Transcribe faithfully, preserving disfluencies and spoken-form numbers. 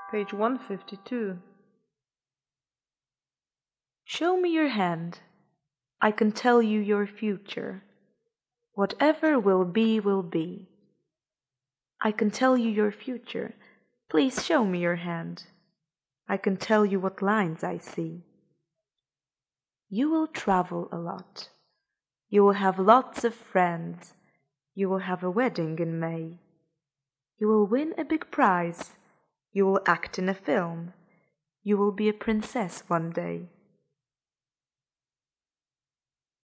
Page one fifty-two. Show me your hand. I can tell you your future. Whatever will be, will be. I can tell you your future. Please show me your hand. I can tell you what lines I see. You will travel a lot. You will have lots of friends. You will have a wedding in May. You will win a big prize. You will act in a film. You will be a princess one day.